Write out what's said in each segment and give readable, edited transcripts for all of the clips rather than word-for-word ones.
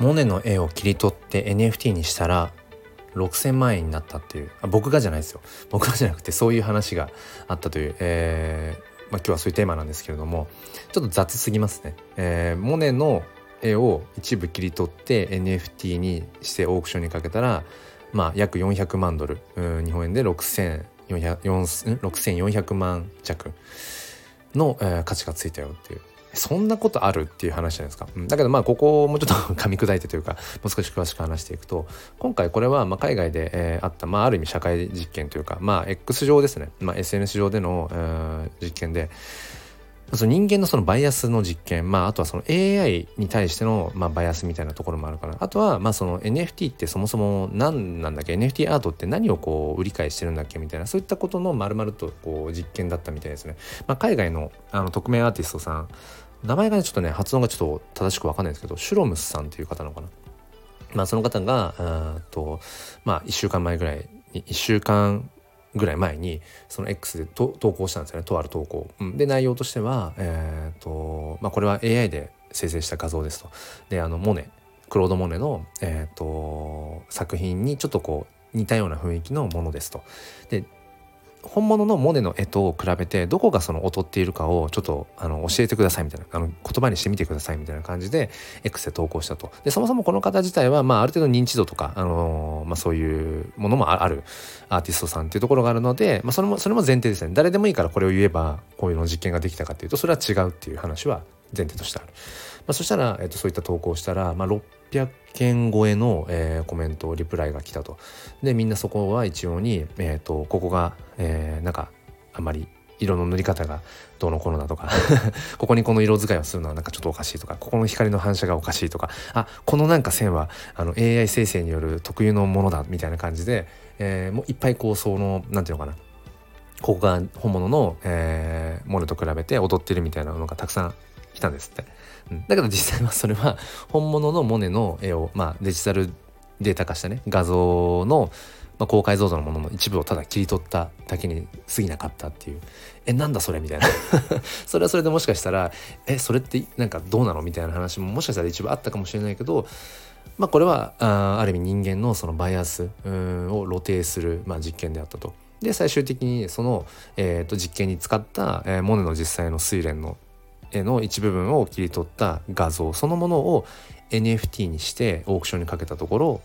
モネの絵を切り取って NFT にしたら6000万円になったっていう、僕がじゃないですよ、僕がじゃなくてそういう話があったという、今日はそういうテーマなんですけれども、ちょっと雑すぎますね。モネの絵を一部切り取って NFT にしてオークションにかけたら、約400万ドル、日本円で6400万弱の、価値がついたよっていう、そんなことあるっていう話じゃないですか。だけどここをもうちょっと噛み砕いてというか、もう少し詳しく話していくと、今回これは海外で、あった、ある意味社会実験というか、X 上ですね、SNS 上での、実験で、その人間のそのバイアスの実験、あとはその AI に対しての、バイアスみたいなところもあるから、あとはその NFT ってそもそも何なんだっけ、 NFT アートって何をこう売り買いしてるんだっけみたいな、そういったことの丸々とこう実験だったみたいですね。海外の匿名アーティストさん、名前がねちょっとね発音がちょっと正しく分かんないんですけど、シュロムスさんっていう方なのかな。その方が1週間前ぐらいに1週間ぐらい前にその X で投稿したんですよね、とある投稿、で内容としては、これは AI で生成した画像ですと。でクロード・モネの、作品にちょっとこう似たような雰囲気のものですと。で本物のモネの絵と比べてどこがその劣っているかをちょっと教えてくださいみたいな、言葉にしてみてくださいみたいな感じで X で投稿したと。でそもそもこの方自体はある程度認知度とか、そういうものもあるアーティストさんっていうところがあるので、それも前提ですね。誰でもいいからこれを言えばこういうの実験ができたかっていうと、それは違うっていう話は前提としてある。そしたら、そういった投稿をしたら、600件超えの、コメントリプライが来たと。でみんなそこは一様に、ここが、なんかあんまり色の塗り方がどうのこうのだとかここにこの色使いをするのはなんかちょっとおかしいとか、ここの光の反射がおかしいとか、このなんか線はAI 生成による特有のものだみたいな感じで、もういっぱいこうそのなんていうのかな、ここが本物の、ものと比べて踊ってるみたいなのがたくさん来たんですって。だけど実際はそれは本物のモネの絵を、デジタルデータ化したね画像の、高解像度のものの一部をただ切り取っただけに過ぎなかったっていう、なんだそれみたいなそれはそれでもしかしたらそれってなんかどうなのみたいな話ももしかしたら一部あったかもしれないけど、これはある意味人間のそのバイアスを露呈する、実験であったと。で最終的にその、実験に使った、モネの実際の睡蓮の絵の一部分を切り取った画像そのものを NFT にしてオークションにかけたところ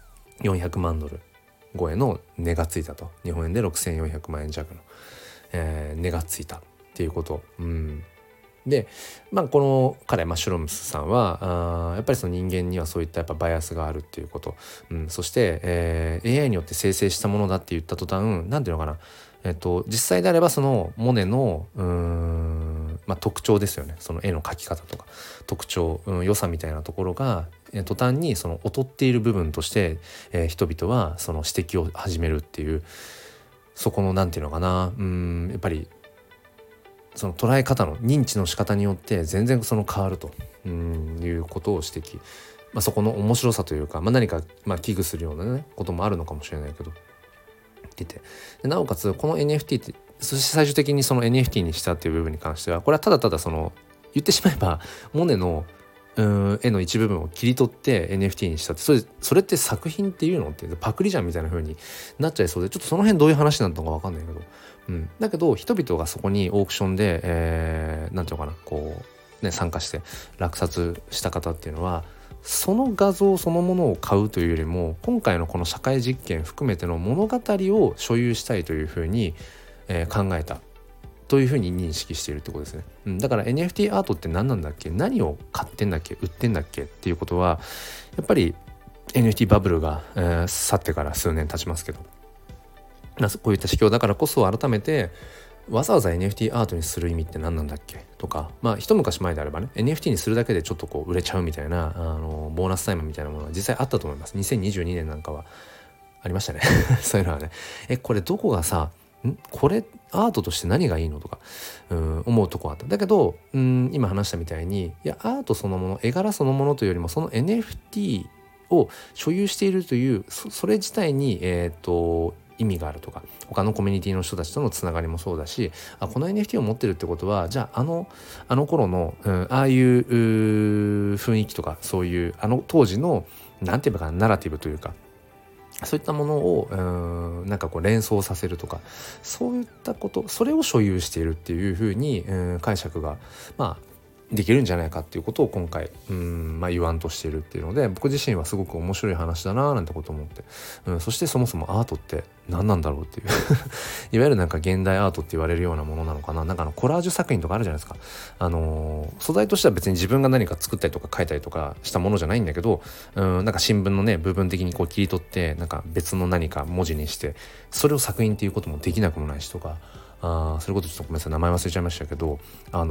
400万ドル超えの値がついたと。日本円で6400万円弱の、値がついたっていうこと。でこの彼シュロムスさんはやっぱりその人間にはそういったやっぱバイアスがあるっていうこと、そして、AI によって生成したものだって言った途端なんていうのかな、実際であればそのモネの特徴ですよね。その絵の描き方とか特徴、良さみたいなところが途端にその劣っている部分として、人々はその指摘を始めるっていう、そこのなんていうのかな、やっぱりその捉え方の認知の仕方によって全然その変わるということを指摘、そこの面白さというか、何か危惧するようなねこともあるのかもしれないけどってて、でなおかつこの NFT ってそして最終的にその NFT にしたっていう部分に関しては、これはただただその言ってしまえばモネの絵の一部分を切り取って NFT にしたって、それって作品っていうのってパクリじゃんみたいな風になっちゃいそうで、ちょっとその辺どういう話なのか分かんないけど、だけど人々がそこにオークションで、なんていうのかなこうね参加して落札した方っていうのはその画像そのものを買うというよりも、今回のこの社会実験含めての物語を所有したいというふうに、考えたというふうに認識しているってことですね。だから NFT アートって何なんだっけ、何を買ってんだっけ、売ってんだっけっていうことはやっぱり NFT バブルが、去ってから数年経ちますけど、こういった指標だからこそ改めてわざわざ NFT アートにする意味って何なんだっけとか、一昔前であればね NFT にするだけでちょっとこう売れちゃうみたいなボーナスタイムみたいなものは実際あったと思います。2022年なんかはありましたねそういうのはね、これどこがさこれアートとして何がいいのとか思うとこあった。だけど今話したみたいに、いやアートそのもの、絵柄そのものというよりもその NFT を所有しているというそれ自体に意味があるとか、他のコミュニティの人たちとのつながりもそうだし、この NFT を持ってるってことはじゃああの頃の、ああいう雰囲気とか、そういう当時のなんていうかナラティブというか、そういったものをなんかこう連想させるとか、そういったこと、それを所有しているっていうふうに解釈ができるんじゃないかっていうことを今回言わんとしているっていうので、僕自身はすごく面白い話だななんてことを思って、そしてそもそもアートって何なんだろうっていういわゆるなんか現代アートって言われるようなものなのかな。なんかコラージュ作品とかあるじゃないですか。素材としては別に自分が何か作ったりとか書いたりとかしたものじゃないんだけど、なんか新聞のね部分的にこう切り取ってなんか別の何か文字にしてそれを作品っていうこともできなくもないしとか、それこそちょっとごめんなさい名前忘れちゃいましたけど、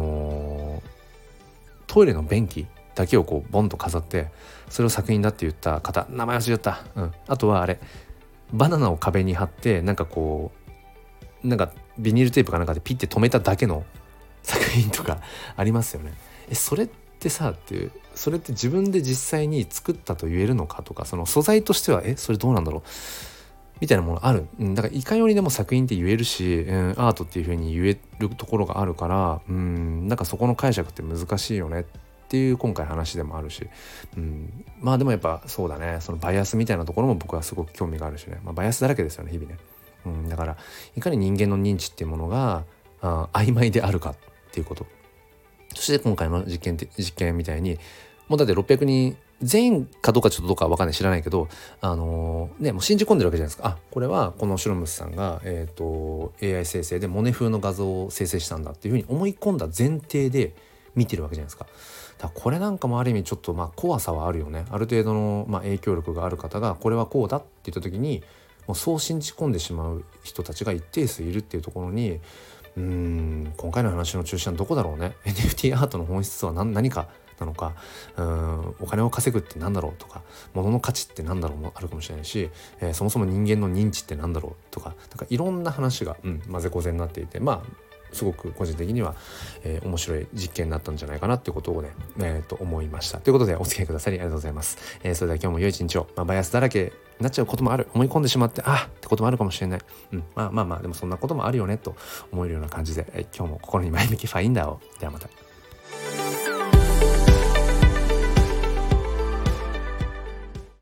トイレの便器だけをこうボンと飾ってそれを作品だって言った方、名前忘れちゃった、あとはあれバナナを壁に貼ってなんかこうなんかビニールテープかなんかでピッて留めただけの作品とかありますよね。それってさっていう、それって自分で実際に作ったと言えるのかとか、その素材としてはそれどうなんだろうみたいなものある。だからいかようにでも作品って言えるし、アートっていう風に言えるところがあるから、なんかそこの解釈って難しいよねっていう今回話でもあるし、でもやっぱそうだね、そのバイアスみたいなところも僕はすごく興味があるしね、バイアスだらけですよね日々ね。だからいかに人間の認知っていうものが曖昧であるかっていうこと。そして今回の実験みたいにもうだって600人全員かどうかちょっとどうかわかんない、知らないけどもう信じ込んでるわけじゃないですか。これはこのシュロムスさんが、AI 生成でモネ風の画像を生成したんだっていうふうに思い込んだ前提で見てるわけじゃないですか。だからこれなんかもある意味ちょっと怖さはあるよね。ある程度の影響力がある方がこれはこうだって言った時にもうそう信じ込んでしまう人たちが一定数いるっていうところに今回の話の中心はどこだろうね。 NFT アートの本質は何かなのか、お金を稼ぐって何だろうとか、物の価値って何だろうもあるかもしれないし、そもそも人間の認知って何だろうとか、なんかいろんな話が、混ぜこぜになっていて、すごく個人的には、面白い実験になったんじゃないかなっていうことをね、思いました。ということでお付き合いくださりありがとうございます。それでは今日も良い一日を。バイアスだらけになっちゃうこともある、思い込んでしまってってこともあるかもしれない。でもそんなこともあるよねと思えるような感じで、今日も心に前向きファインダーを。ではまた。